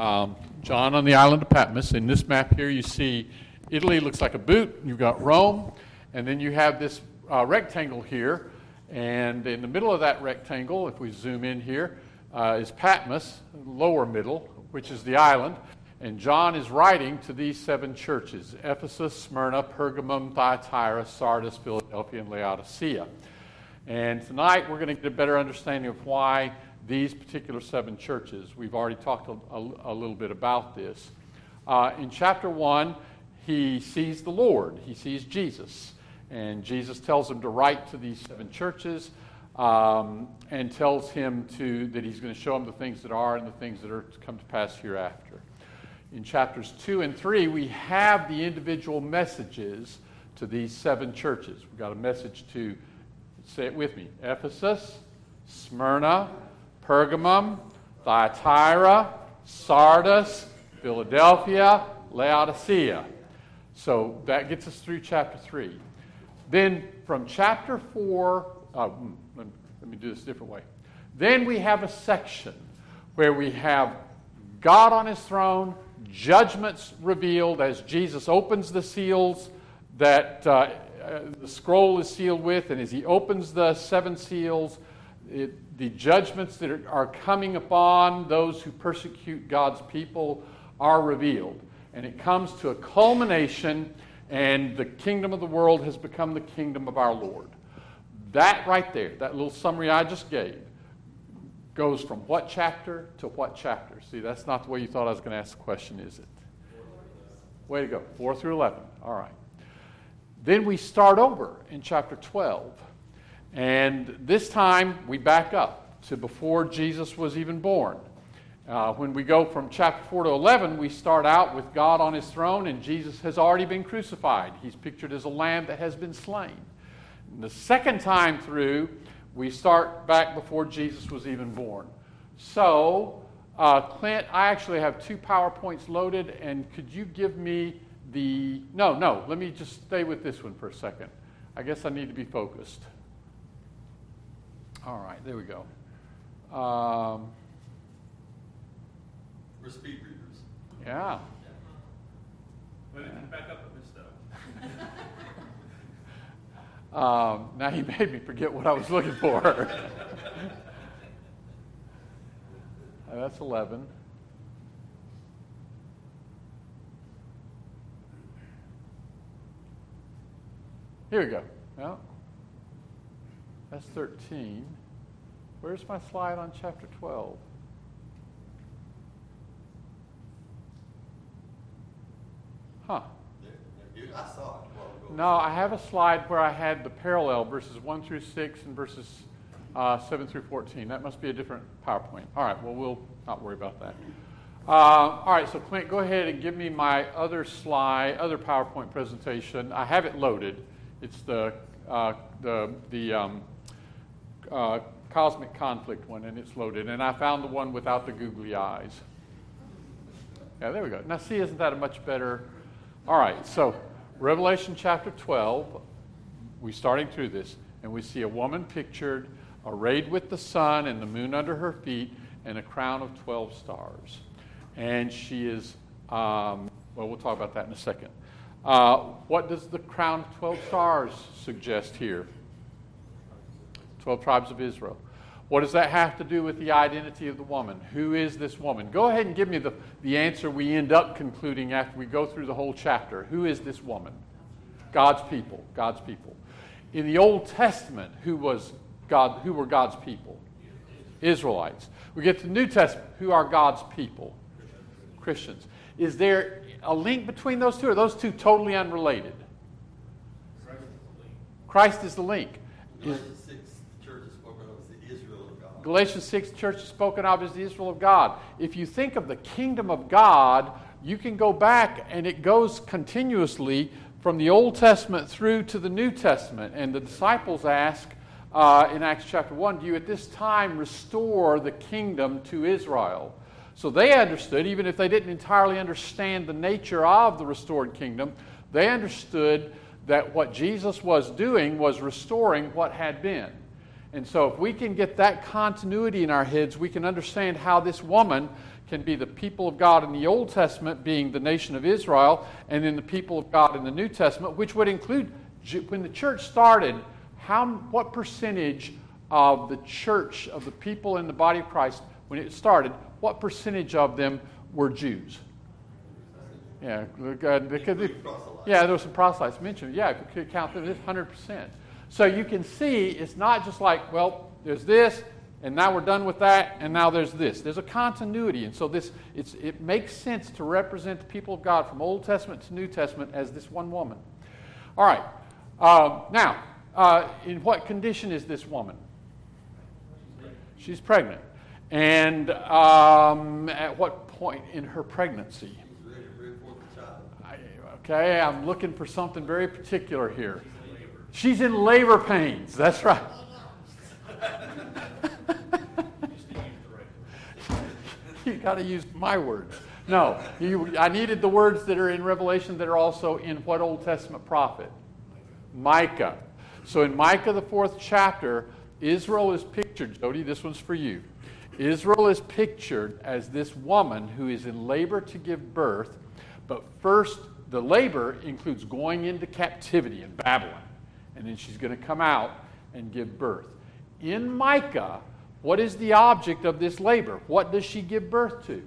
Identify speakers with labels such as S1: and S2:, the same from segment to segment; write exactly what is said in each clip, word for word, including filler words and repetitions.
S1: Um, John on the island of Patmos. In this map here, you see Italy looks like a boot. You've got Rome, and then you have this uh, rectangle here. And in the middle of that rectangle, if we zoom in here, uh, is Patmos, lower middle, which is the island. And John is writing to these seven churches: Ephesus, Smyrna, Pergamum, Thyatira, Sardis, Philadelphia, and Laodicea. And tonight we're going to get a better understanding of why these particular seven churches. We've already talked a, a, a little bit about this. Uh, in chapter one, he sees the Lord. He sees Jesus. And Jesus tells him to write to these seven churches um, and tells him to that he's going to show him the things that are and the things that are to come to pass hereafter. In chapters two and three, we have the individual messages to these seven churches. We've got a message to, say it with me, Ephesus, Smyrna, Pergamum, Thyatira, Sardis, Philadelphia, Laodicea. So that gets us through chapter three. Then from chapter four, uh, let, me, let me do this a different way. Then we have a section where we have God on his throne, judgments revealed as Jesus opens the seals that uh, uh, the scroll is sealed with, and as he opens the seven seals, it, the judgments that are, are coming upon those who persecute God's people are revealed. And it comes to a culmination, and the kingdom of the world has become the kingdom of our Lord. That right there, that little summary I just gave, goes from what chapter to what chapter? See, that's not the way you thought I was going to ask the question, is it? Way to go. four through eleven. All right. Then we start over in chapter twelve. And this time we back up to before Jesus was even born. Uh, when we go from chapter four to eleven, we start out with God on his throne, and Jesus has already been crucified. He's pictured as a lamb that has been slain. And the second time through, we start back before Jesus was even born. So, uh, Clint, I actually have two PowerPoints loaded, and could you give me the... No, no, let me just stay with this one for a second. I guess I need to be focused. All right, there we go. Um,
S2: We're speed readers.
S1: Yeah.
S2: Let it back up with this stuff.
S1: Um, now you made me forget what I was looking for. uh, that's eleven. Here we go. Well, that's thirteen. Where's my slide on chapter twelve? Huh.
S2: I saw it.
S1: No, I have a slide where I had the parallel verses one through six and verses uh, seven through fourteen. That must be a different PowerPoint. All right, well, we'll not worry about that. Uh, all right, so Clint, go ahead and give me my other slide, other PowerPoint presentation. I have it loaded. It's the uh, the the um, uh, cosmic conflict one, and it's loaded. And I found the one without the googly eyes. Yeah, there we go. Now, see, isn't that a much better? All right, so Revelation chapter twelve, we're starting through this, and we see a woman pictured arrayed with the sun and the moon under her feet and a crown of twelve stars. And she is, um, well, we'll talk about that in a second. Uh, what does the crown of twelve stars suggest here? twelve tribes of Israel. What does that have to do with the identity of the woman? Who is this woman? Go ahead and give me the, the answer we end up concluding after we go through the whole chapter. Who is this woman? God's people. God's people. In the Old Testament, who was God? Who were God's people? Israelites. We get to the New Testament. Who are God's people? Christians. Is there a link between those two? Or are those two totally unrelated? Christ is the link. Is, Galatians six, church is spoken of as the Israel of God. If you think of the kingdom of God, you can go back and it goes continuously from the Old Testament through to the New Testament. And the disciples ask uh, in Acts chapter one, do you at this time restore the kingdom to Israel? So they understood, even if they didn't entirely understand the nature of the restored kingdom, they understood that what Jesus was doing was restoring what had been. And so if we can get that continuity in our heads, we can understand how this woman can be the people of God in the Old Testament, being the nation of Israel, and then the people of God in the New Testament, which would include, when the church started, how what percentage of the church, of the people in the body of Christ, when it started, what percentage of them were Jews? Yeah, because it, yeah, there was some proselytes mentioned. Yeah, if you could count them, it's one hundred percent. So you can see it's not just like, well, there's this, and now we're done with that, and now there's this. There's a continuity, and so this it's, it makes sense to represent the people of God from Old Testament to New Testament as this one woman. All right. Um, now, uh, in what condition is this woman? She's pregnant. And um, at what point in her pregnancy? I, okay, I'm looking for something very particular here. She's in labor pains. That's right. You got to use my words. No, you, I needed the words that are in Revelation that are also in what Old Testament prophet? Micah. So in Micah, the fourth chapter, Israel is pictured, Jody, this one's for you. Israel is pictured as this woman who is in labor to give birth, but first, the labor includes going into captivity in Babylon, and then she's going to come out and give birth. In Micah, what is the object of this labor? What does she give birth to?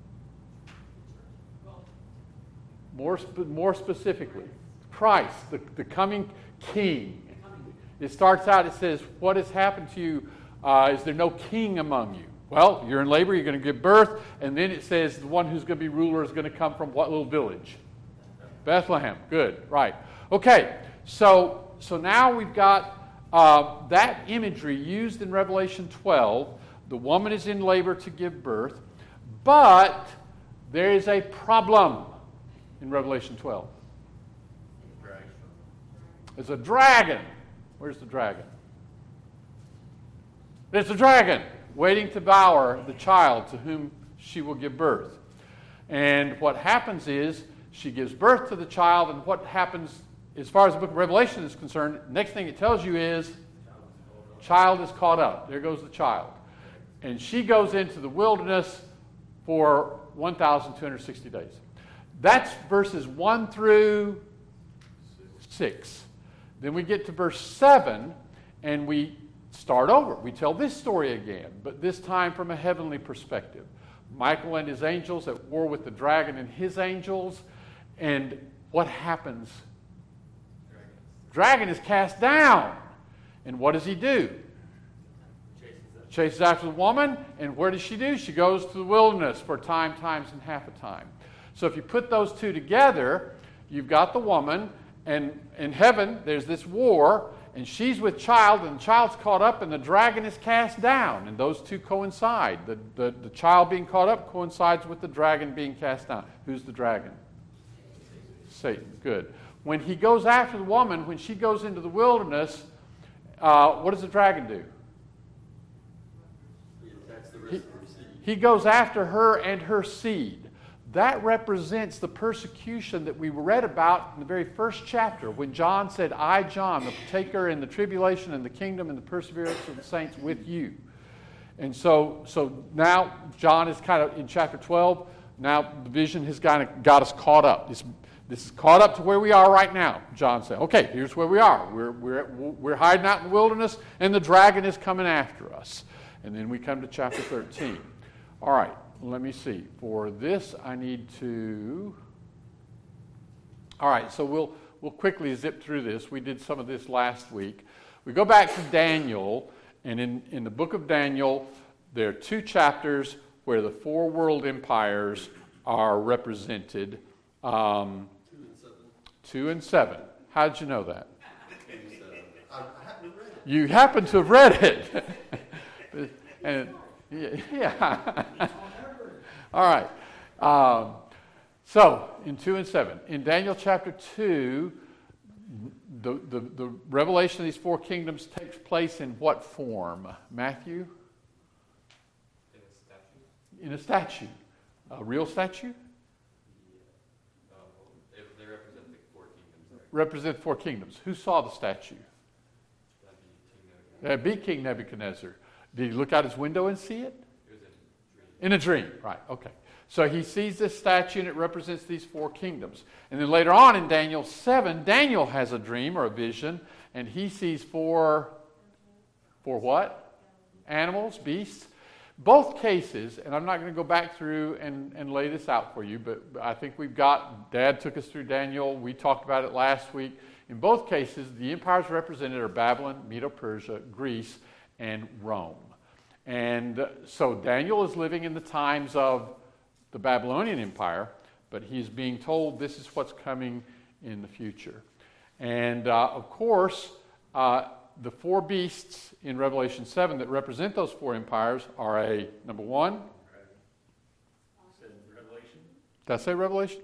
S1: More, spe- more specifically, Christ, the, the coming king. It starts out, it says, what has happened to you? Uh, is there no king among you? Well, you're in labor, you're going to give birth, and then it says the one who's going to be ruler is going to come from what little village? Bethlehem. Good, right. Okay, so, so now we've got uh, that imagery used in Revelation twelve. The woman is in labor to give birth, but there is a problem in Revelation twelve. There's a dragon. Where's the dragon? There's a dragon waiting to devour the child to whom she will give birth. And what happens is she gives birth to the child, and what happens as far as the book of Revelation is concerned, next thing it tells you is child is caught up. There goes the child. And she goes into the wilderness for one thousand two hundred sixty days. That's verses one through six. Then we get to verse seven, and we start over. We tell this story again, but this time from a heavenly perspective. Michael and his angels at war with the dragon and his angels. And what happens? Dragon is cast down. And what does he do? Chases after the woman. And where does she do? She goes to the wilderness for time, times, and half a time. So if you put those two together, you've got the woman, and in heaven there's this war, and she's with child, and the child's caught up, and the dragon is cast down. And those two coincide. The, the, the child being caught up coincides with the dragon being cast down. Who's the dragon? Satan. Good. When he goes after the woman, when she goes into the wilderness, uh, what does the dragon do?
S3: He attacks the rest
S1: He,
S3: of her seed.
S1: he goes after her and her seed. That represents the persecution that we read about in the very first chapter when John said, I, John, the partaker in the tribulation and the kingdom and the perseverance of the saints with you. And so, so now John is kind of in chapter twelve. Now the vision has kind of got us caught up. This, this is caught up to where we are right now. John said, okay, here's where we are. We're, we're, we're hiding out in the wilderness, and the dragon is coming after us. And then we come to chapter thirteen. All right. Let me see. For this, I need to... All right, so we'll we'll quickly zip through this. We did some of this last week. We go back to Daniel, and in, in the book of Daniel, there are two chapters where the four world empires are represented. Um,
S3: Two and seven.
S1: two and seven. How did you know that?
S3: I, I happen to read it.
S1: You happen to have read it. and yeah. yeah. All right. Um, so, in two and seven. In Daniel chapter two, the, the, the revelation of these four kingdoms takes place in what form? Matthew?
S2: In a statue?
S1: In a statue. A real statue?
S2: Yeah. Um, they, they represent the four kingdoms. Right?
S1: Represent four kingdoms. Who saw the statue?
S2: That'd be King
S1: Uh, be King Nebuchadnezzar. Did he look out his window and see it?
S3: It was a dream.
S1: In a dream, right, okay. So he sees this statue and it represents these four kingdoms. And then later on in Daniel seven, Daniel has a dream or a vision, and he sees four, four what? Animals, beasts. Both cases, and I'm not going to go back through and, and lay this out for you, but I think we've got, Dad took us through Daniel, we talked about it last week. In both cases, the empires represented are Babylon, Medo-Persia, Greece, and Rome. And so Daniel is living in the times of the Babylonian Empire, but he's being told this is what's coming in the future. And uh, of course, uh, the four beasts in Revelation seven that represent those four empires are a, number one.
S2: Said Revelation.
S1: Did I say Revelation?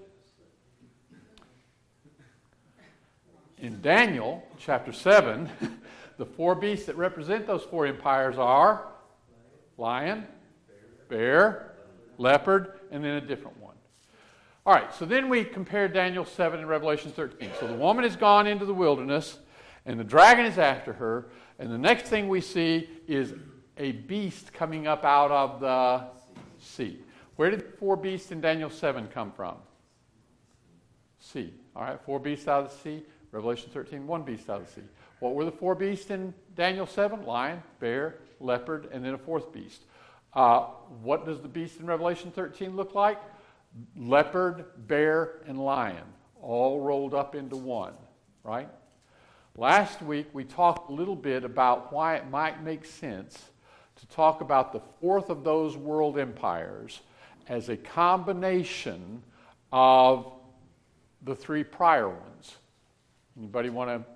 S1: In Daniel chapter seven, the four beasts that represent those four empires are lion, bear, leopard, and then a different one. All right, so then we compare Daniel seven and Revelation thirteen. So the woman has gone into the wilderness, and the dragon is after her, and the next thing we see is a beast coming up out of the sea. Where did the four beasts in Daniel seven come from? Sea. All right, four beasts out of the sea. Revelation thirteen, one beast out of the sea. What were the four beasts in Daniel seven? Lion, bear, leopard, and then a fourth beast. Uh, what does the beast in Revelation thirteen look like? Leopard, bear, and lion, all rolled up into one, right? Last week we talked a little bit about why it might make sense to talk about the fourth of those world empires as a combination of the three prior ones. Anybody want to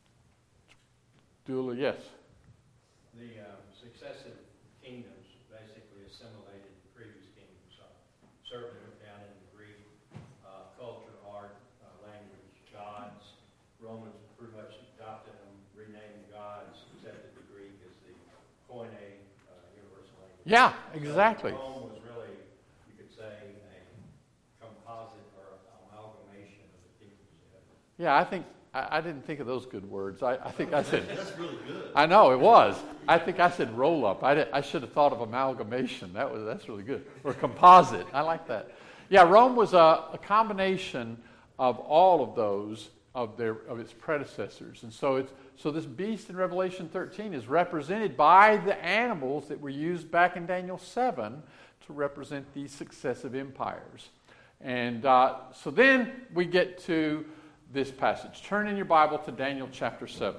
S1: do a little? Yes.
S4: The uh, successive kingdoms basically assimilated the previous kingdoms. So certainly went down into Greek uh, culture, art, uh, language, gods. Romans pretty much adopted them, renamed gods, accepted the Greek as the Koine uh, universal language.
S1: Yeah, exactly.
S4: So Rome was really, you could say, a composite or amalgamation of the kingdoms.
S1: Yeah, I think I, I didn't think of those good words. I, I think I said.
S3: That's really good.
S1: I know it was. I think I said roll up. I, did, I should have thought of amalgamation. That was that's really good. Or composite. I like that. Yeah, Rome was a, a combination of all of those of their of its predecessors, and so it's so this beast in Revelation thirteen is represented by the animals that were used back in Daniel seven to represent these successive empires. And uh, so then we get to this passage. Turn in your Bible to Daniel chapter seven.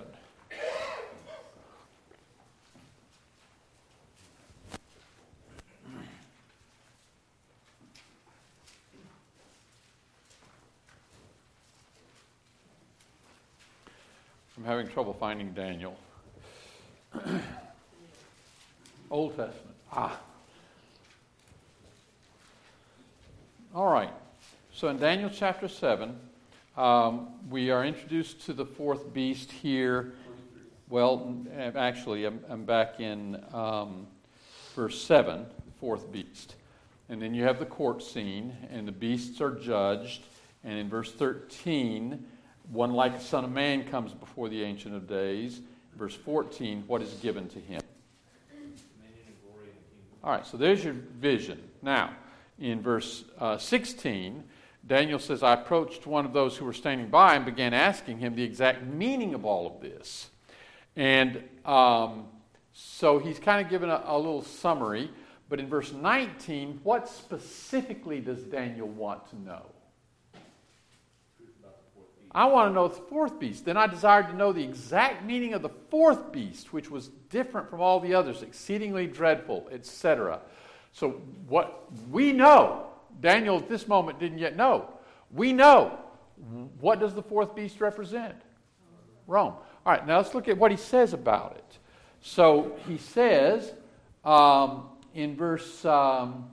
S1: I'm having trouble finding Daniel. Old Testament. Ah. All right. So in Daniel chapter seven, um, we are introduced to the fourth beast here. Well, actually, I'm, I'm back in um, verse seven, fourth beast. And then you have the court scene, and the beasts are judged. And in verse thirteen, one like a son of man comes before the Ancient of Days. Verse fourteen, what is given to him? All right, so there's your vision. Now, in verse uh, sixteen, Daniel says, I approached one of those who were standing by and began asking him the exact meaning of all of this. And um, so he's kind of given a, a little summary. But in verse nineteen, what specifically does Daniel want to know? I want to know the fourth beast. Then I desired to know the exact meaning of the fourth beast, which was different from all the others, exceedingly dreadful, et cetera. So what we know, Daniel at this moment didn't yet know. We know. What does the fourth beast represent? Rome. All right, now let's look at what he says about it. So he says um, in verse um,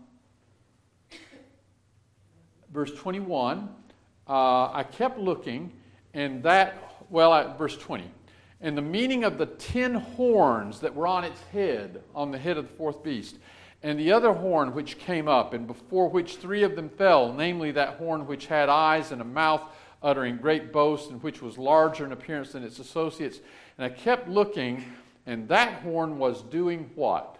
S1: verse twenty-one, uh, I kept looking, and that, well, at verse twenty, and the meaning of the ten horns that were on its head, on the head of the fourth beast, and the other horn which came up, and before which three of them fell, namely that horn which had eyes and a mouth uttering great boasts, and which was larger in appearance than its associates. And I kept looking, and that horn was doing what?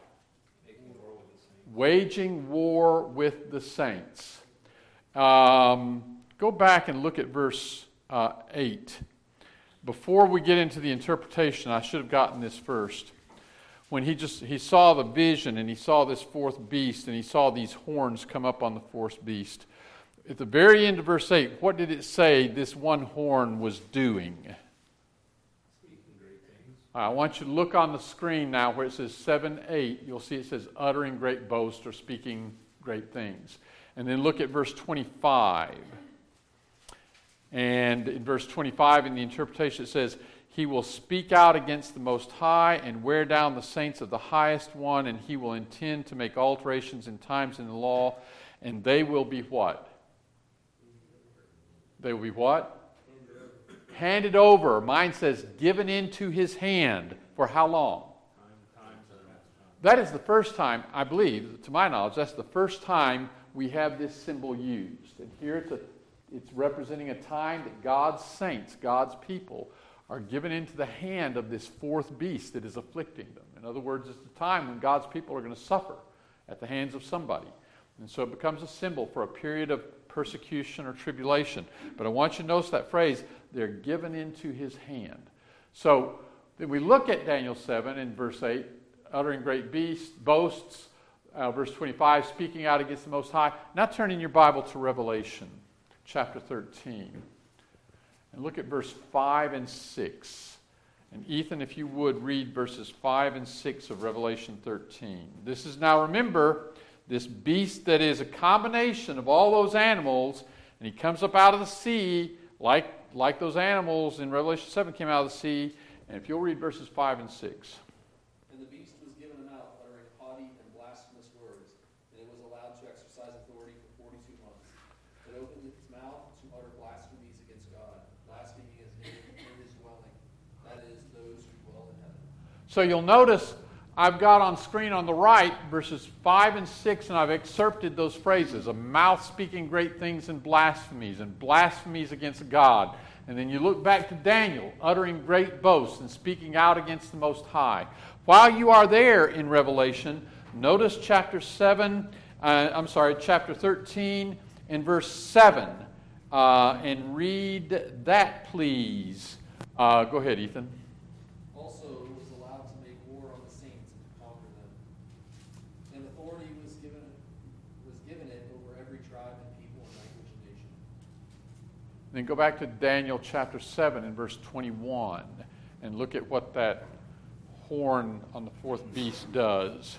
S1: Waging war with the saints. Um, go back and look at verse uh, eight. Before we get into the interpretation, I should have gotten this first. When he just he saw the vision and he saw this fourth beast and he saw these horns come up on the fourth beast. At the very end of verse eight, what did it say this one horn was doing?
S3: Speaking great things.
S1: I want you to look on the screen now where it says seven eight. You'll see it says uttering great boast or speaking great things. And then look at verse twenty-five. And in verse twenty-five in the interpretation it says, he will speak out against the Most High and wear down the saints of the Highest One, and he will intend to make alterations in times in the law, and they will be what? They will be what? Handed over. Mine says given into his hand. For how long? That is the first time, I believe, to my knowledge, that's the first time we have this symbol used. And here it's, a, it's representing a time that God's saints, God's people, are given into the hand of this fourth beast that is afflicting them. In other words, it's a time when God's people are going to suffer at the hands of somebody. And so it becomes a symbol for a period of persecution or tribulation. But I want you to notice that phrase, they're given into his hand. So then we look at Daniel seven in verse eight, uttering great beasts, boasts, uh, verse twenty-five, speaking out against the Most High. Now turn in your Bible to Revelation chapter thirteen. And look at verse five and six. And Ethan, if you would, read verses five and six of Revelation thirteen. This is now, remember, this beast that is a combination of all those animals, and he comes up out of the sea like, like those animals in Revelation seven came out of the sea. And if you'll read verses five and six.
S5: And the beast was given a mouth uttering haughty and blasphemous words, and it was allowed to exercise authority for forty-two months. It opened its mouth to utter blasphemies against God, blaspheming his name and his dwelling, that is, those who dwell in heaven.
S1: So you'll notice I've got on screen on the right verses five and six, and I've excerpted those phrases. A mouth speaking great things and blasphemies, and blasphemies against God. And then you look back to Daniel, uttering great boasts and speaking out against the Most High. While you are there in Revelation, notice chapter seven, uh, I'm sorry, chapter thirteen and verse seven. Uh, and read that, please. Uh, go ahead, Ethan.
S5: Also, it was allowed to make war on the saints and to conquer them. And authority was given, was given it over every tribe and people and language and nation.
S1: Then go back to Daniel chapter seven and verse twenty-one and look at what that horn on the fourth beast does.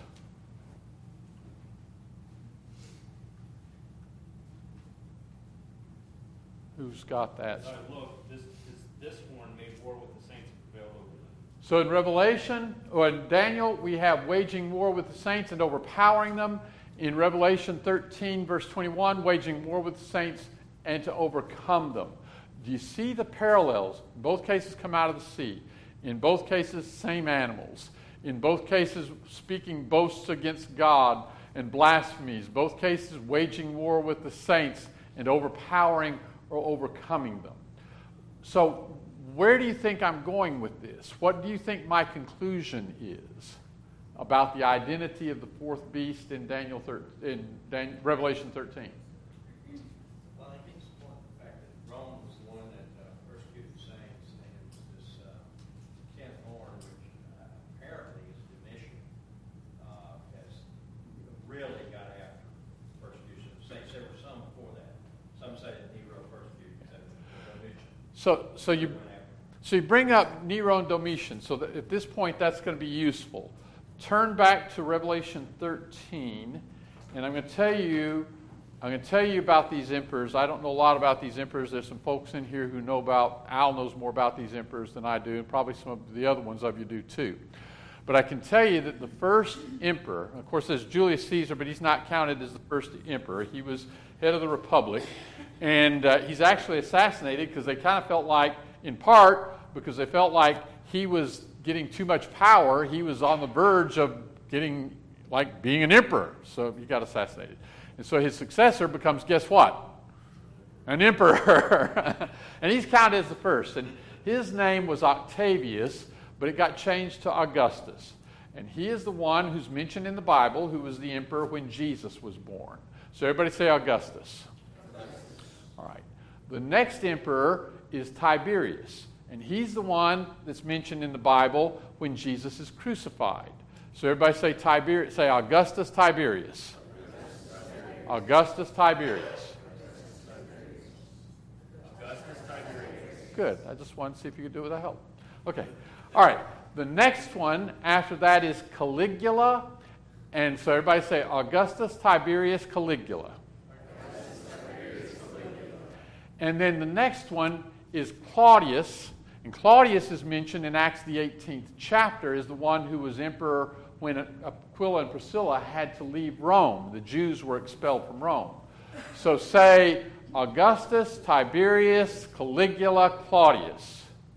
S1: Who's got that?
S2: Uh, look, this, this, this horn made war with the saints and prevailed over them.
S1: So in Revelation, or in Daniel, we have waging war with the saints and overpowering them. In Revelation thirteen, verse twenty-one, waging war with the saints and to overcome them. Do you see the parallels? In both cases come out of the sea. In both cases, same animals. In both cases, speaking boasts against God and blasphemies. Both cases, waging war with the saints and overpowering or overcoming them. So where do you think I'm going with this? What do you think my conclusion is about the identity of the fourth beast in Daniel thir- in Dan- Revelation thirteen?
S4: Well, I think it's one, the fact that Rome was the one that uh, persecuted the saints, and it was this uh, tenth horn, which uh, apparently is Domitian, uh, has really got after persecution of the saints. There were some before that. Some say that Nero persecuted Domitian.
S1: So, so you so you bring up Nero and Domitian. So that at this point, that's going to be useful. Turn back to Revelation thirteen, and I'm going to tell you, I'm going to tell you about these emperors. I don't know a lot about these emperors. There's some folks in here who know about. Al knows more about these emperors than I do, and probably some of the other ones of you do too. But I can tell you that the first emperor, of course, there's Julius Caesar, but he's not counted as the first emperor. He was head of the republic, and uh, he's actually assassinated because they kind of felt like, in part, because they felt like he was getting too much power. He was on the verge of getting, like, being an emperor. So he got assassinated. And so his successor becomes, guess what? An emperor. And he's counted as the first. And his name was Octavius, but it got changed to Augustus. And he is the one who's mentioned in the Bible who was the emperor when Jesus was born. So everybody say Augustus. All right. The next emperor is Tiberius. And he's the one that's mentioned in the Bible when Jesus is crucified. So everybody say Tiberius, say Augustus Tiberius. Augustus Tiberius.
S2: Augustus Tiberius.
S1: Good. I just wanted to see if you could do it without help. Okay. All right. The next one after that is Caligula. And so everybody say Augustus Tiberius Caligula. Augustus, Tiberius, Caligula. And then the next one is Claudius. And Claudius is mentioned in Acts the eighteenth chapter as the one who was emperor when Aquila and Priscilla had to leave Rome. The Jews were expelled from Rome. So say Augustus, Tiberius, Caligula, Claudius.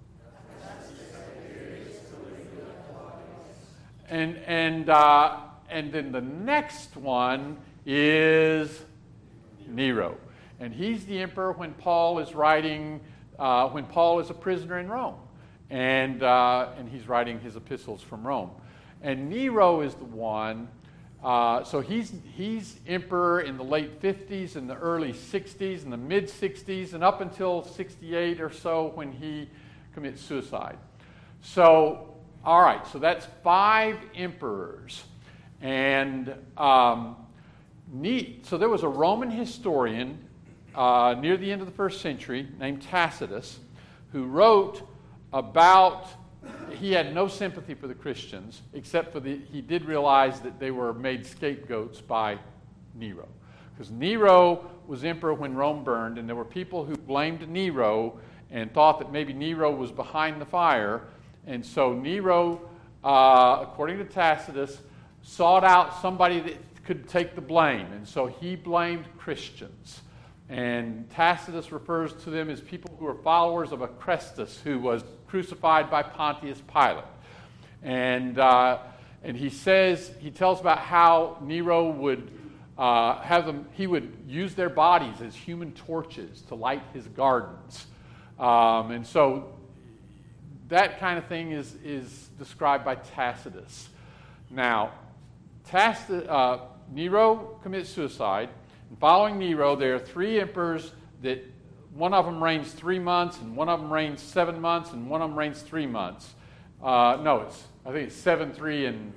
S1: And and uh, and then the next one is Nero, and he's the emperor when Paul is writing uh, when Paul is a prisoner in Rome, and uh, and he's writing his epistles from Rome. And Nero is the one. Uh, so he's he's emperor in the late fifties and the early sixties and the mid sixties and up until sixty-eight or so when he commits suicide. So. All right, so that's five emperors. And um, neat. So there was a Roman historian uh, near the end of the first century named Tacitus who wrote about, he had no sympathy for the Christians, except for the, he did realize that they were made scapegoats by Nero. Because Nero was emperor when Rome burned, and there were people who blamed Nero and thought that maybe Nero was behind the fire. And so Nero, uh, according to Tacitus, sought out somebody that could take the blame. And so he blamed Christians. And Tacitus refers to them as people who are followers of Acrestus, who was crucified by Pontius Pilate. And uh, and he says, he tells about how Nero would uh, have them, he would use their bodies as human torches to light his gardens. Um, and so that kind of thing is, is described by Tacitus. Now, Tacitus, uh, Nero commits suicide. And following Nero, there are three emperors that one of them reigns three months, and one of them reigns seven months, and one of them reigns three months. Uh, no, it's I think it's seven, three, and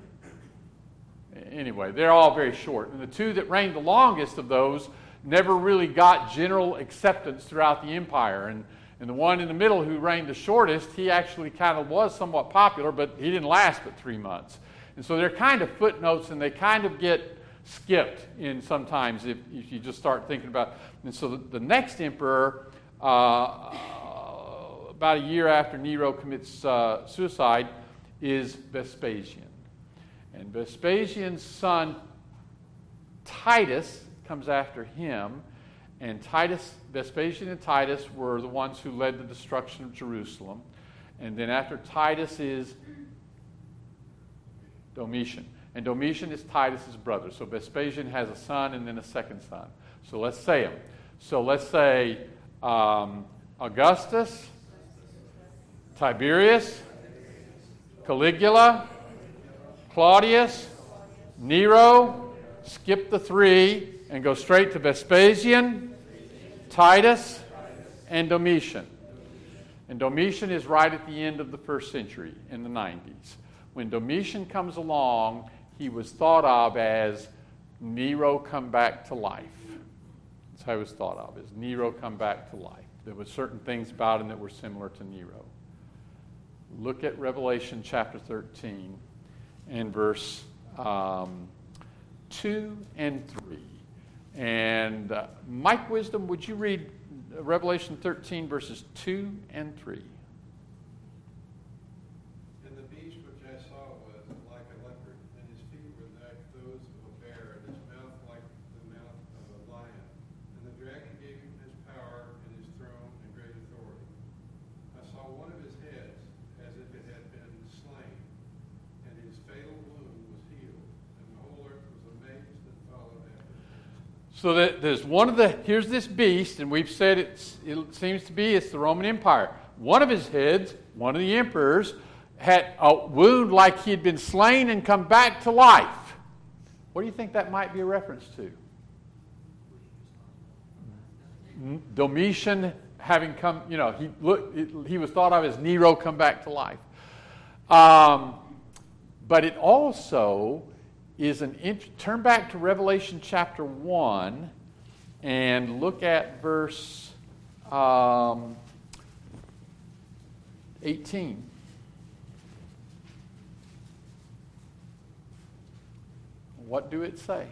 S1: anyway, they're all very short. And the two that reigned the longest of those never really got general acceptance throughout the empire. And And the one in the middle who reigned the shortest, he actually kind of was somewhat popular, but he didn't last but three months. And so they're kind of footnotes, and they kind of get skipped in sometimes if, if you just start thinking about. And so the, the next emperor, uh, about a year after Nero commits uh, suicide, is Vespasian. And Vespasian's son Titus comes after him. And Titus, Vespasian and Titus were the ones who led the destruction of Jerusalem. And then after Titus is Domitian. And Domitian is Titus's brother. So Vespasian has a son and then a second son. So let's say them. So let's say um, Augustus, Tiberius, Caligula, Claudius, Nero, skip the three, and go straight to Vespasian, Titus, and Domitian. And Domitian is right at the end of the first century, in the nineties. When Domitian comes along, he was thought of as Nero come back to life. That's how he was thought of, as Nero come back to life. There were certain things about him that were similar to Nero. Look at Revelation chapter thirteen and verse um, two and three. And uh, Mike Wisdom, would you read Revelation thirteen, verses two and three?
S6: And the beast which I saw was like a leopard, and his feet were like those of a bear, and his mouth like the mouth of a lion. And the dragon gave him his power and his throne and great authority. I saw one of his heads as if it had been slain, and his fatal wound was healed, and the whole earth was amazed and followed after him.
S1: So that there's one of the, here's this beast, and we've said it's, it seems to be, it's the Roman Empire. One of his heads, one of the emperors, had a wound like he had been slain and come back to life. What do you think that might be a reference to? Domitian having come, you know, he look, he was thought of as Nero come back to life. Um, but it also is an int- turn back to Revelation chapter one and look at verse um, eighteen. What do it say?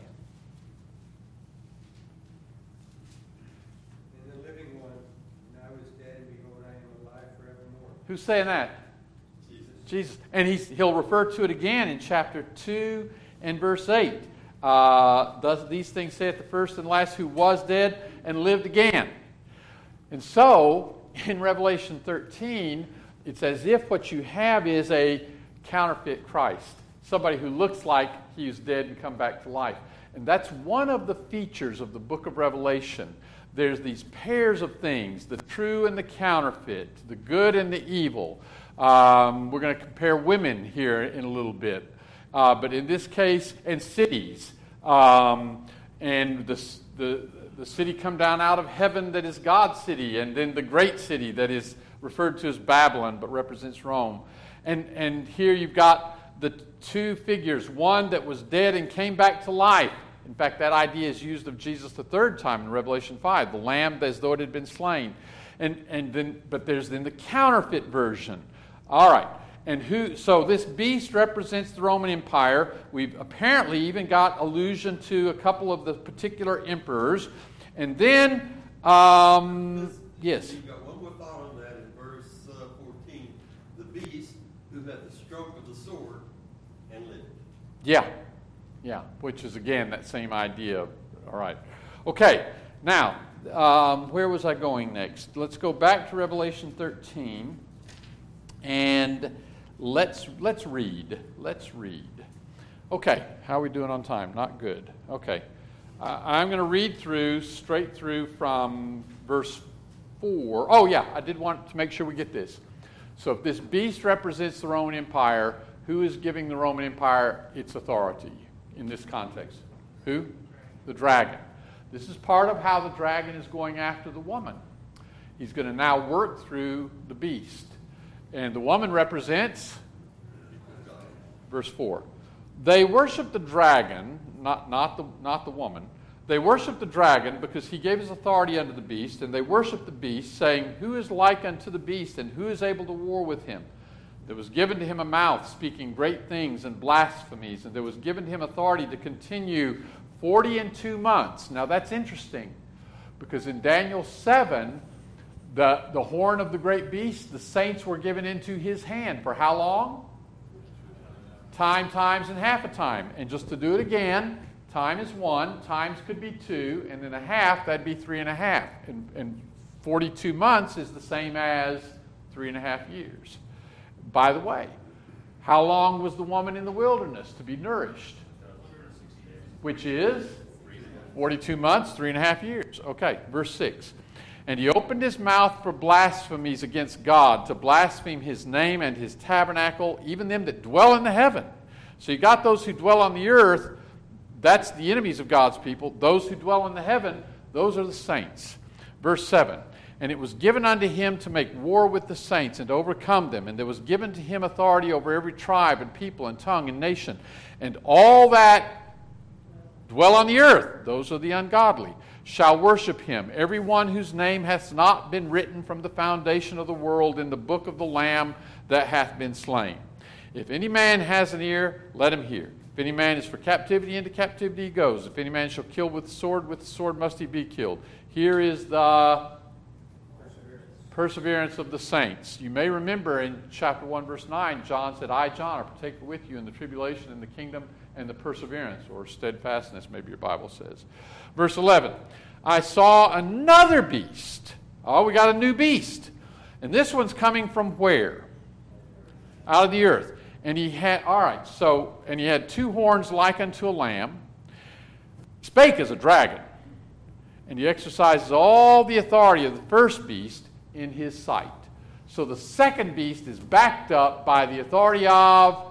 S6: And the living one, and I was dead, and behold, I am alive forevermore.
S1: Who's saying that?
S6: Jesus.
S1: Jesus. And he's, he'll refer to it again in chapter two and verse eight. Uh, Thus these things saith the first and last, who was dead and lived again. And so, in Revelation thirteen, it's as if what you have is a counterfeit Christ. Somebody who looks like he is dead and come back to life. And that's one of the features of the book of Revelation. There's these pairs of things, the true and the counterfeit, the good and the evil. Um, we're going to compare women here in a little bit. Uh, but in this case, and cities. Um, and the, the, the city come down out of heaven that is God's city, and then the great city that is referred to as Babylon but represents Rome. And, and here you've got the two figures, one that was dead and came back to life. In fact, that idea is used of Jesus the third time in Revelation five, the lamb as though it had been slain. And, and then, but there's then the counterfeit version. All right. And who? So this beast represents the Roman Empire. We've apparently even got allusion to a couple of the particular emperors. And then, um, yes.
S7: You've got one more thought on that in verse uh, fourteen. The beast who had the stroke of the sword and lived.
S1: Yeah. Yeah. Which is, again, that same idea. All right. Okay. Now, um, where was I going next? Let's go back to Revelation thirteen. And let's let's read. Let's read. Okay, how are we doing on time? Not good. Okay. Uh, I'm going to read through, straight through from verse four. Oh, yeah, I did want to make sure we get this. So if this beast represents the Roman Empire, who is giving the Roman Empire its authority in this context? Who? The dragon. This is part of how the dragon is going after the woman. He's going to now work through the beast. And the woman represents, verse four. They worship the dragon, not, not, the, not the woman. They worship the dragon because he gave his authority unto the beast, and they worship the beast, saying, who is like unto the beast, and who is able to war with him? There was given to him a mouth speaking great things and blasphemies, and there was given to him authority to continue forty and two months. Now that's interesting, because in Daniel seven, the, the horn of the great beast, the saints were given into his hand. For how long? Time, times, and half a time. And just to do it again, time is one, times could be two, and then a half, that'd be three and a half. And, and forty-two months is the same as three and a half years. By the way, how long was the woman in the wilderness to be nourished? Which is forty-two months, three and a half years. Okay, verse six. And he opened his mouth for blasphemies against God, to blaspheme his name and his tabernacle, even them that dwell in the heaven. So you got those who dwell on the earth, that's the enemies of God's people. Those who dwell in the heaven, those are the saints. Verse seven. And it was given unto him to make war with the saints and to overcome them. And there was given to him authority over every tribe and people and tongue and nation. And all that dwell on the earth, those are the ungodly, shall worship him, every one whose name hath not been written from the foundation of the world in the book of the Lamb that hath been slain. If any man has an ear, let him hear. If any man is for captivity, into captivity he goes. If any man shall kill with the sword, with the sword must he be killed. Here is the perseverance, perseverance of the saints. You may remember in chapter one, verse nine, John said, I, John, are partaker with you in the tribulation and the kingdom and the perseverance, or steadfastness, maybe your Bible says. Verse eleven, I saw another beast. Oh, we got a new beast. And this one's coming from where? Out of the earth. And he had, all right, so, and he had two horns like unto a lamb, spake as a dragon, and he exercises all the authority of the first beast in his sight. So the second beast is backed up by the authority of,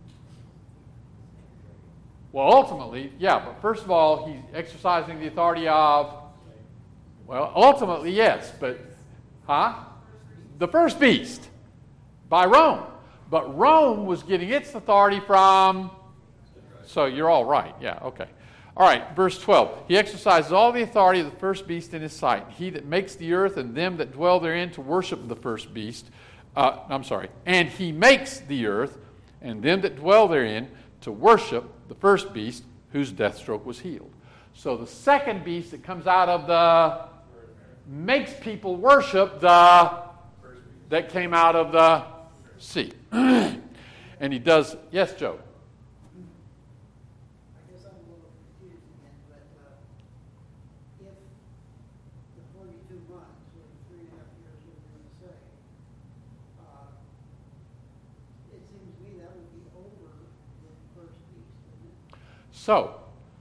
S1: well, ultimately, yeah, but first of all, he's exercising the authority of, well, ultimately, yes, but, huh? The first beast by Rome. But Rome was getting its authority from, so you're all right, yeah, okay. All right, verse twelve. He exercises all the authority of the first beast in his sight. He that makes the earth and them that dwell therein to worship the first beast. Uh, I'm sorry. And he makes the earth and them that dwell therein to worship the first beast whose death stroke was healed. So the second beast that comes out of the, makes people worship the, that came out of the sea. And he does, yes, Joe? So,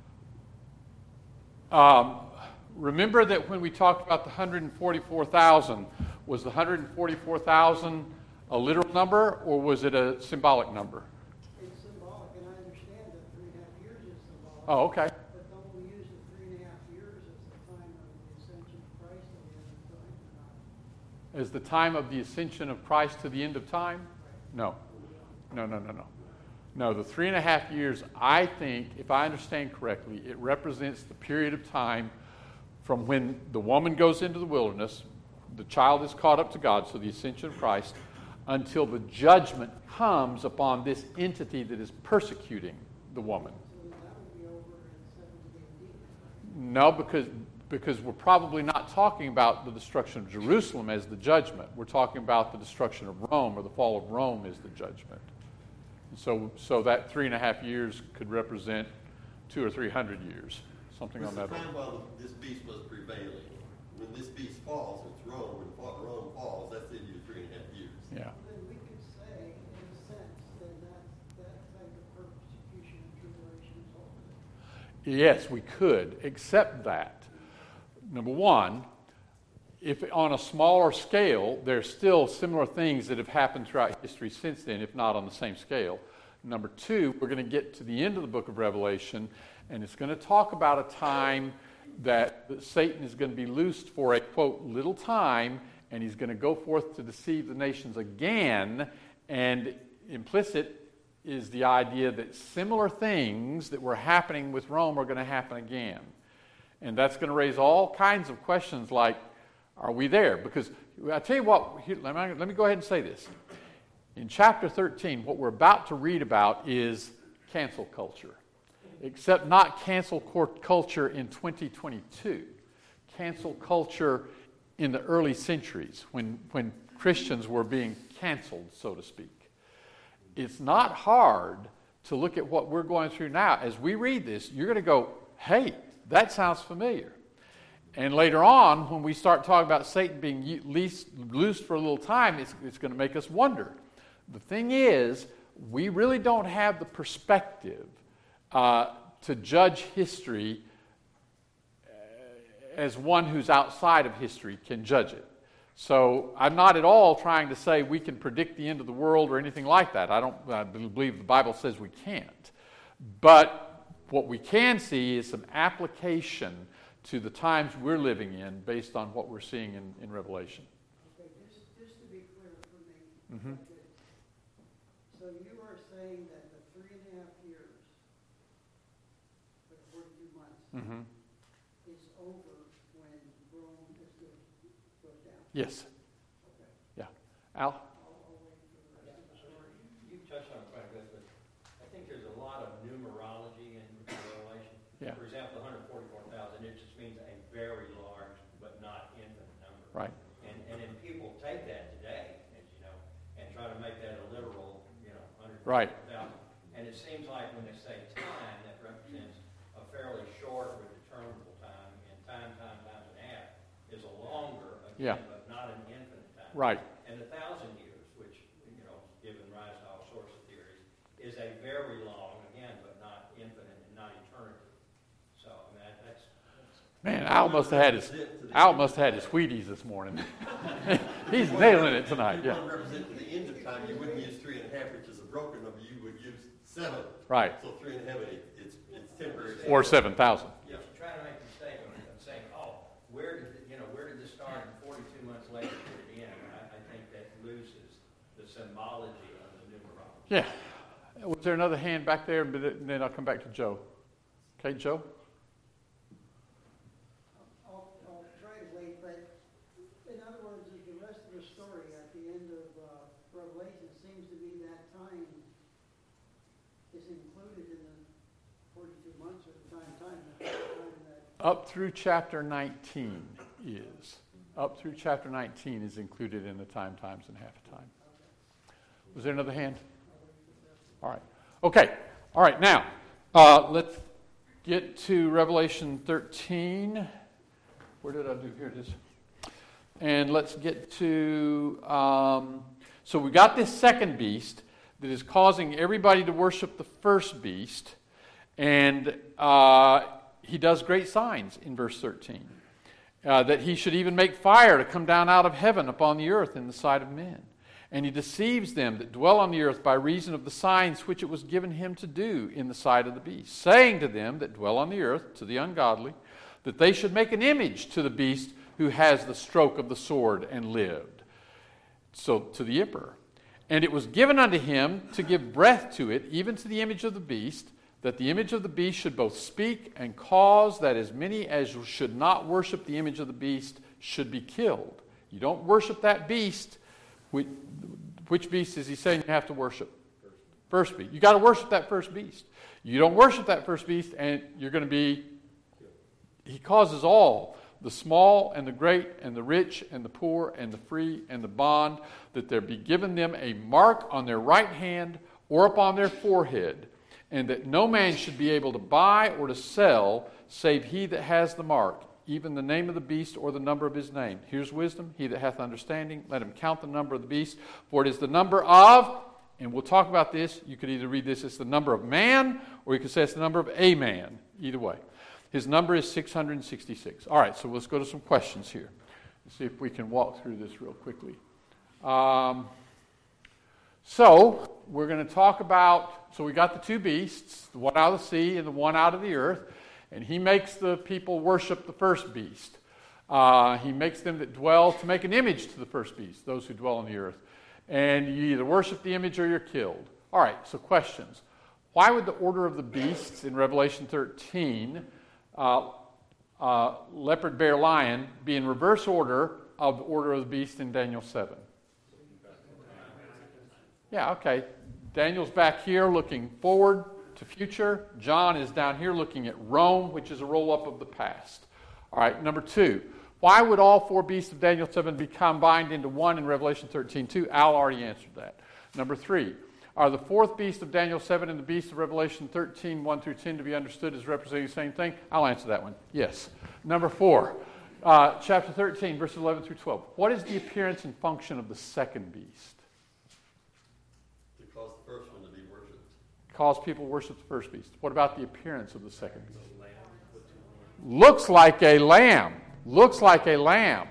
S1: um, remember that when we talked about the one hundred forty-four thousand, was the one hundred forty-four thousand a literal number or was it a symbolic number?
S8: It's symbolic, and I understand that three and a half years is symbolic.
S1: Oh, okay.
S8: But don't we use the three and a half years as the time of the ascension of Christ at the end of time or not?
S1: As the time of the ascension of Christ to the end of time? No. No, no, no, no. No, the three and a half years, I think, if I understand correctly, it represents the period of time from when the woman goes into the wilderness, the child is caught up to God, so the ascension of Christ, until the judgment comes upon this entity that is persecuting the woman.
S8: So that would be over in seventy A D.
S1: No, because, because we're probably not talking about the destruction of Jerusalem as the judgment. We're talking about the destruction of Rome, or the fall of Rome as the judgment. So, so that three and a half years could represent two or three hundred years, something on that
S7: What's the
S1: order.
S7: time while this beast was prevailing? When this beast falls, it's Rome. When fa- Rome falls, that's in your three and a half years.
S1: Yeah.
S8: Then we could say, in a sense, then that, that type of persecution and tribulation is over.
S1: Yes, we could, except that, number one, if on a smaller scale, there's still similar things that have happened throughout history since then, if not on the same scale. Number two, we're going to get to the end of the book of Revelation, and it's going to talk about a time that Satan is going to be loosed for a, quote, little time, and he's going to go forth to deceive the nations again, and implicit is the idea that similar things that were happening with Rome are going to happen again. And that's going to raise all kinds of questions like, are we there? Because I tell you what, here, let, me, let me go ahead and say this. In chapter thirteen, what we're about to read about is cancel culture. Except not cancel culture in twenty twenty-two. Cancel culture in the early centuries when, when Christians were being canceled, so to speak. It's not hard to look at what we're going through now. As we read this, you're going to go, hey, that sounds familiar. And later on, when we start talking about Satan being least, loosed for a little time, it's, it's going to make us wonder. The thing is, we really don't have the perspective uh, to judge history as one who's outside of history can judge it. So I'm not at all trying to say we can predict the end of the world or anything like that. I don't I believe the Bible says we can't. But what we can see is some application to the times we're living in based on what we're seeing in, in Revelation.
S8: Okay, just, just to be clear for me.
S1: Mm-hmm.
S8: So you are saying that the three and a half years, the forty-two months,
S1: Mm-hmm.
S8: is over when Rome is goes, goes down?
S1: Yes.
S8: Okay.
S1: Yeah. Al?
S8: I'll, I'll wait for the rest of the story.
S4: You touched on it quite a bit, but I think there's a lot of numerology in Revelation.
S1: Yeah.
S4: For example, one hundred forty-four thousand, it just means a very large but not infinite number.
S1: Right.
S4: And, and then people take that today, as you know, and try to make that a literal, you know, one hundred
S1: Right.
S4: forty-four thousand. And it seems like when they say time, that represents a fairly short but determinable time, and time, time, times and a half is a longer,
S1: Yeah.
S4: again, but not an infinite time.
S1: Right.
S4: And the thousand years, which, you know, given rise to all sorts of theories, is a very long, again, but not infinite and not eternity. So, I mean, that- that's,
S1: Man, Al must have had his...
S7: To the
S1: Al must have had his Wheaties this morning. He's nailing it tonight,
S7: If you
S1: yeah.
S7: want to represent the end of time, you wouldn't use three and a half, which is a broken number, you would use seven.
S1: Right.
S7: So three and a half, it- it's, it's temporary.
S1: Or seven thousand.
S4: If you try to make a mistake of saying, oh, where did, it- you know, where did this start and forty-two months later did it end? I, I think that loses the symbology of the numerology.
S1: Yeah. Was there another hand back there? But then I'll come back to Joe. Okay, Joe?
S8: I'll, I'll try to wait, but in other words, is the rest of the story at the end of uh, Revelation seems to be that time is included in the forty-two months or the time, time, the time that.
S1: Up through chapter nineteen is. Up through chapter nineteen is included in the time, times, and half a time. Was there another hand? All right. Okay. All right. Now, uh, let's get to Revelation thirteen. Where did I do? Here it is. And let's get to, um, so we got this second beast that is causing everybody to worship the first beast. And uh, he does great signs in verse thirteen. Uh, that he should even make fire to come down out of heaven upon the earth in the sight of men. And he deceives them that dwell on the earth by reason of the signs which it was given him to do in the sight of the beast, saying to them that dwell on the earth, to the ungodly, that they should make an image to the beast who has the stroke of the sword and lived. So to the emperor. And it was given unto him to give breath to it, even to the image of the beast, that the image of the beast should both speak and cause that as many as should not worship the image of the beast should be killed. You don't worship that beast. Which, which beast is he saying you have to worship? First beast. You got to worship that first beast. You don't worship that first beast, and you're going to be. He causes all, the small and the great, and the rich and the poor, and the free and the bond, that there be given them a mark on their right hand or upon their forehead, and that no man should be able to buy or to sell, save he that has the mark, even the name of the beast or the number of his name. Here's wisdom. He that hath understanding, let him count the number of the beast, for it is the number of, and we'll talk about this, you could either read this as the number of man, or you could say it's the number of a man. Either way. His number is six hundred sixty-six. All right, so let's go to some questions here. Let's see if we can walk through this real quickly. Um, so, we're going to talk about, so we got the two beasts, the one out of the sea and the one out of the earth. And he makes the people worship the first beast. Uh, he makes them that dwell to make an image to the first beast, those who dwell on the earth. And you either worship the image or you're killed. All right, so questions. Why would the order of the beasts in Revelation thirteen, uh, uh, leopard, bear, lion, be in reverse order of the order of the beast in Daniel seven? Yeah, okay. Daniel's back here looking forward to future. John is down here looking at Rome, which is a roll-up of the past. All right, number two. Why would all four beasts of Daniel seven be combined into one in Revelation thirteen two? Al already answered that. Number three. Are the fourth beast of Daniel seven and the beast of Revelation thirteen, one through ten to be understood as representing the same thing? I'll answer that one. Yes. Number four. Uh, chapter thirteen, verses eleven through twelve. What is the appearance and function of the second beast?
S7: To cause the first one to be worshipped.
S1: Cause people worship the first beast. What about the appearance of the second beast? Looks like a lamb. Looks like a lamb.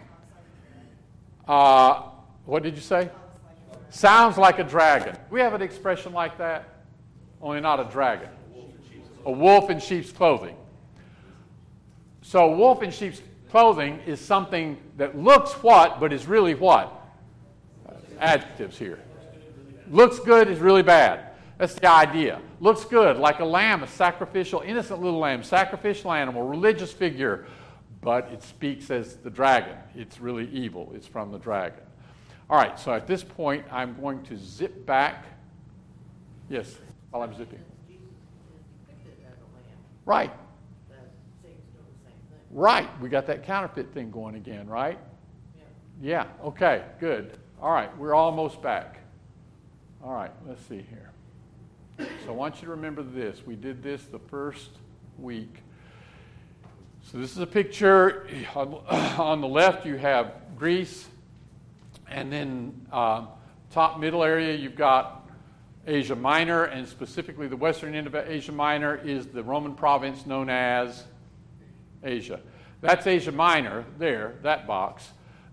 S1: Uh, what did you say? Sounds like a dragon. We have an expression like that, only not a dragon. A wolf in sheep's clothing. So a wolf in sheep's clothing is something that looks what, but is really what? Uh, adjectives here. Looks good is really bad. That's the idea. Looks good, like a lamb, a sacrificial, innocent little lamb, sacrificial animal, religious figure, but it speaks as the dragon. It's really evil. It's from the dragon. All right, so at this point, I'm going to zip back. Yes, while I'm zipping.
S9: Jesus is depicted as a lamb.
S1: Right,
S9: That Satan's doing the same thing.
S1: right. We got that counterfeit thing going again, right?
S9: Yeah.
S1: Yeah, okay, good. All right, we're almost back. All right, let's see here. So I want you to remember this. We did this the first week. So this is a picture. On, on the left, you have Greece. And then uh, top middle area, you've got Asia Minor. And specifically the western end of Asia Minor is the Roman province known as Asia. That's Asia Minor there, that box.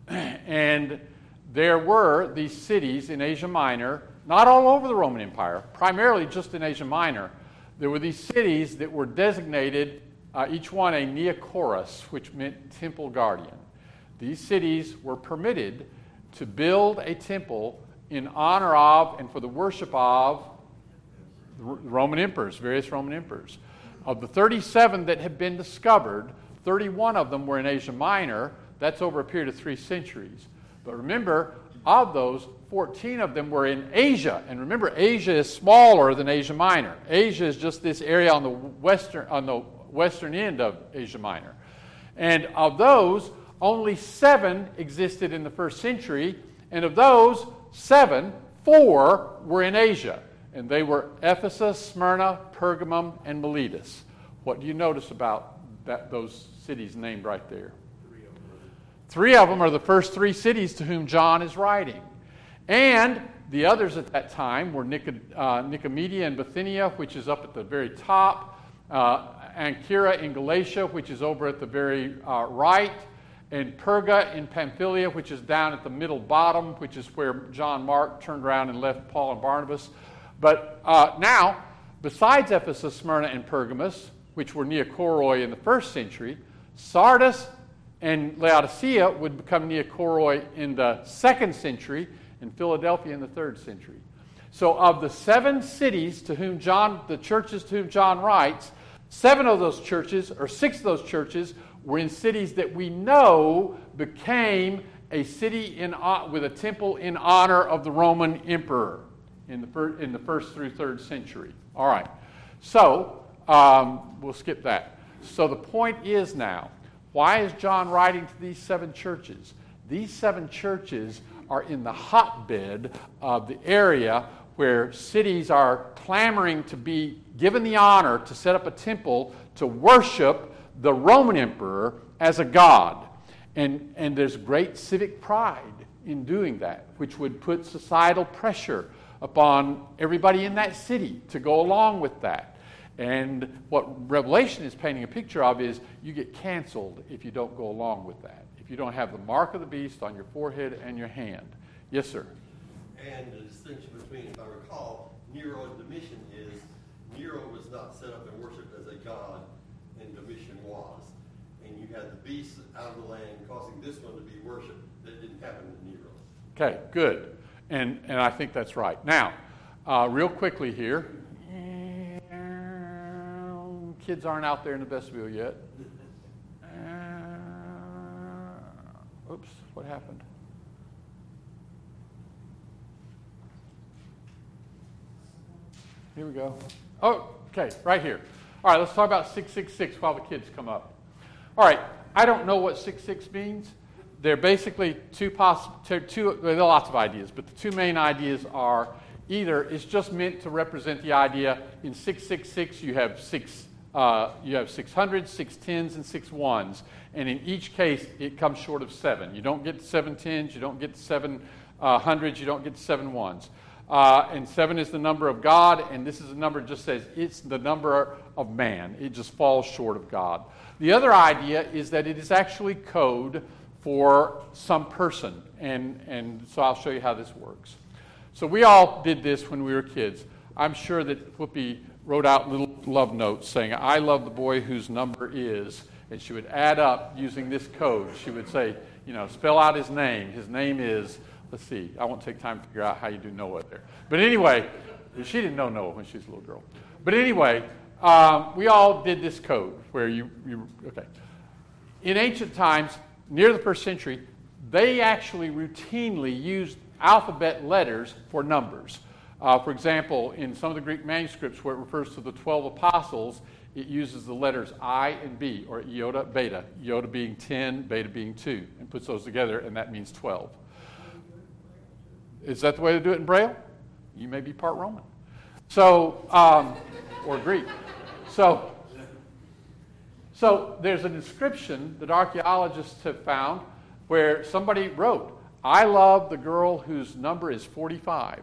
S1: And there were these cities in Asia Minor, not all over the Roman Empire, primarily just in Asia Minor. There were these cities that were designated, uh, each one a neokoros, which meant temple guardian. These cities were permitted to build a temple in honor of and for the worship of the Roman emperors, various Roman emperors. Of the thirty-seven that have been discovered, thirty-one of them were in Asia Minor. That's over a period of three centuries. But remember, of those, fourteen of them were in Asia. And remember, Asia is smaller than Asia Minor. Asia is just this area on the western, on the western end of Asia Minor. And of those, only seven existed in the first century. And of those seven, four were in Asia. And they were Ephesus, Smyrna, Pergamum, and Miletus. What do you notice about that, those cities named right there? Three of them are the first three cities to whom John is writing. And the others at that time were Nico, uh, Nicomedia in Bithynia, which is up at the very top, uh, Ancyra in Galatia, which is over at the very uh, right, and Perga in Pamphylia, which is down at the middle bottom, which is where John Mark turned around and left Paul and Barnabas. But uh, now, besides Ephesus, Smyrna, and Pergamus, which were neokoroi in the first century, Sardis and Laodicea would become neokoroi in the second century, and Philadelphia in the third century. So of the seven cities to whom John, the churches to whom John writes, seven of those churches, or six of those churches, were in cities that we know became a city in, with a temple in honor of the Roman emperor in the, fir- in the first through third century. All right. So, um, we'll skip that. So the point is now, why is John writing to these seven churches? These seven churches are in the hotbed of the area where cities are clamoring to be given the honor to set up a temple to worship the Roman emperor as a god. And, and there's great civic pride in doing that, which would put societal pressure upon everybody in that city to go along with that. And what Revelation is painting a picture of is you get canceled if you don't go along with that. If you don't have the mark of the beast on your forehead and your hand. Yes, sir?
S7: And the distinction between, if I recall, Nero and Domitian is Nero was not set up and worshipped as a god, and Domitian was. And you had the beast out of the land causing this one to be worshipped. That didn't happen to Nero.
S1: Okay, good. And and I think that's right. Now, uh, real quickly here. Kids aren't out there in the vestibule yet. Uh, oops, what happened? Here we go. Oh, okay, right here. All right, let's talk about six six six while the kids come up. All right, I don't know what six six means. They're basically two possible, two, there are lots of ideas, but the two main ideas are either it's just meant to represent the idea in six six six you have six Uh, you have six hundreds, six tens, and six ones. And in each case, it comes short of seven. You don't get seven tens, you don't get seven uh, hundreds, you don't get seven ones. Uh, and seven is the number of God, and this is a number that just says it's the number of man. It just falls short of God. The other idea is that it is actually code for some person. And, and so I'll show you how this works. So we all did this when we were kids. I'm sure that Whoopi wrote out little love notes saying, I love the boy whose number is, and she would add up using this code. She would say, you know, spell out his name. His name is, let's see, I won't take time to figure out how you do Noah there. But anyway, she didn't know Noah when she was a little girl. But anyway, um, we all did this code where you, you, okay. In ancient times, near the first century, they actually routinely used alphabet letters for numbers. Uh, for example, in some of the Greek manuscripts where it refers to the twelve apostles, it uses the letters I and B, or iota, beta, iota being ten, beta being two, and puts those together, and that means twelve. Is that the way to do it in Braille? You may be part Roman. So, um, or Greek. So, so there's an inscription that archaeologists have found where somebody wrote, I love the girl whose number is forty-five.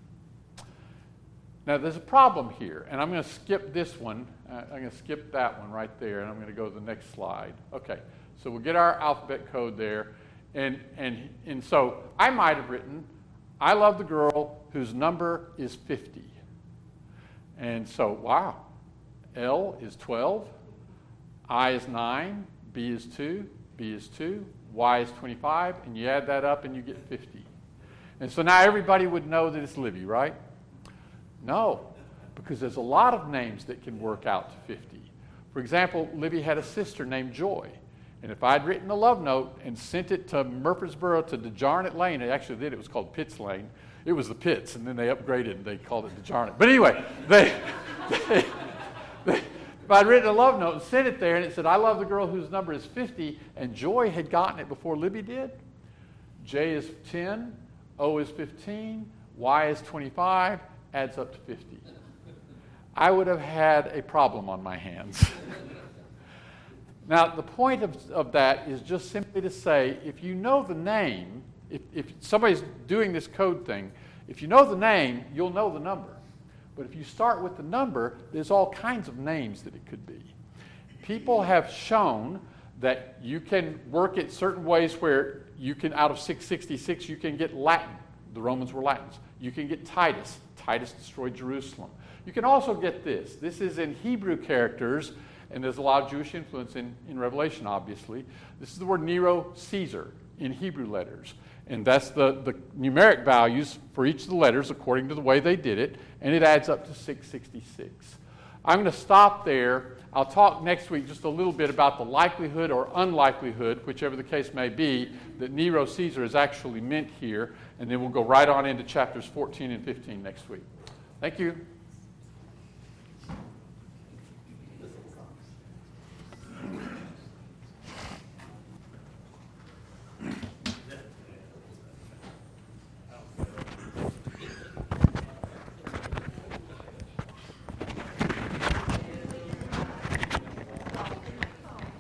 S1: Now, there's a problem here, and I'm going to skip this one. Uh, I'm going to skip that one right there, and I'm going to go to the next slide. Okay, So we'll get our alphabet code there. And, and, and so I might have written, I love the girl whose number is fifty. And so, wow, L is twelve, I is nine, B is two, B is two, Y is twenty-five, and you add that up and you get fifty. And so now everybody would know that it's Libby, right? No, because there's a lot of names that can work out to fifty. For example, Libby had a sister named Joy. And if I'd written a love note and sent it to Murfreesboro to DeJarnett Lane, it actually did, it was called Pitts Lane. It was the Pitts, and then they upgraded and they called it DeJarnett. But anyway, they, they, they, if I'd written a love note and sent it there and it said, I love the girl whose number is fifty, and Joy had gotten it before Libby did, J is ten, O is fifteen, Y is twenty-five, adds up to fifty. I would have had a problem on my hands. Now, the point of, of that is just simply to say, if you know the name, if, if somebody's doing this code thing, if you know the name, you'll know the number. But if you start with the number, there's all kinds of names that it could be. People have shown that you can work it certain ways where you can, out of six sixty-six, you can get Latin. The Romans were Latins. You can get Titus. Titus destroyed Jerusalem. You can also get this. This is in Hebrew characters, and there's a lot of Jewish influence in, in Revelation, obviously. This is the word Nero Caesar in Hebrew letters. And that's the, the numeric values for each of the letters according to the way they did it, and it adds up to six sixty-six. I'm going to stop there. I'll talk next week just a little bit about the likelihood or unlikelihood, whichever the case may be, that Nero Caesar is actually meant here, and then we'll go right on into chapters fourteen and fifteen next week. Thank you.